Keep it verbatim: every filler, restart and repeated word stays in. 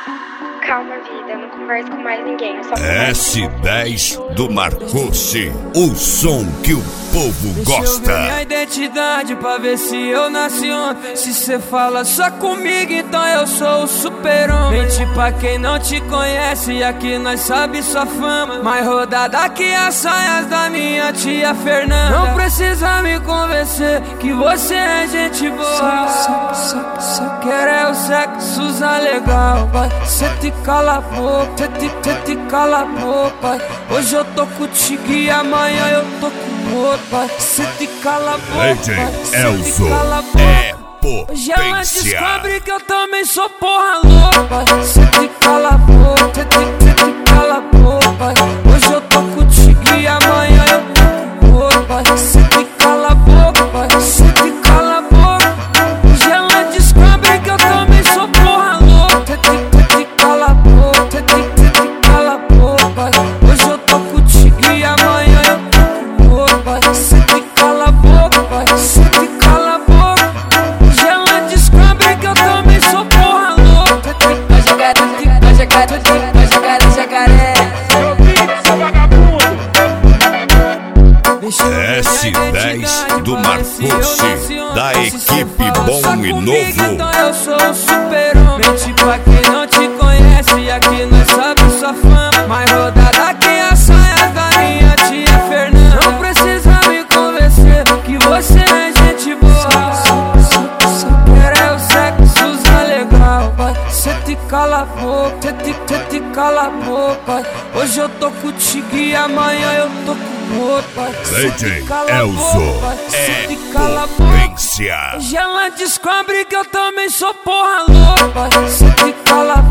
Calma, vida, não converso com mais ninguém. Eu só S dez do Marcossi, o som que o povo gosta. Deixa eu ver minha identidade pra ver se eu nasci ontem. Se cê fala só comigo, então eu sou o super-homem. Mente pra quem não te conhece, aqui nós sabe sua fama. Mais rodada que as saias da minha tia Fernanda. Não precisa me convencer que você é gente boa. Só, só, só, só quero é o sexo usar legal, vai. Cê te cala a boca, cê te, cê te cala a boca. Hoje eu tô contigo e amanhã eu tô com outro, vai. Cê te cala a boca, D J Elzo é potência. Hoje ela descobre que eu também sou porra louca. Cê te cala a boca, cê te, cê te cala a boca. Hoje eu tô contigo e amanhã eu tô com outro, vai. Cê te cala a boca, vai. Cê te cala a boca. Hoje ela descobre que eu também sou porra louca. Cê te, cê te cala a boca, cê te, cê te cala a boca. Hoje eu tô contigo e amanhã eu tô com outro, vai. Cê te cala a boca, vai. Cê te cala a boca. Hoje ela descobre que eu também sou porra louca. Vai jogar, vai jogar, vai jogar, jacaré. S dez do Marcossi, da equipe Bom e Novo. Então eu sou o super-homem. Mente pra quem não te conhece, aqui nós sabe sua fama. Mais rodada que as saias da minha tia Fernanda. Não precisa me convencer que você é gente boa. Só quero é o sexo usar legal, vai. Cê te cala a boca, cê te, cê te cala a boca. Hoje eu tô contigo e amanhã eu tô com outro, vai. D J Elzo é potência. Hoje ela descobre que eu também sou porra louca. Cê te cala a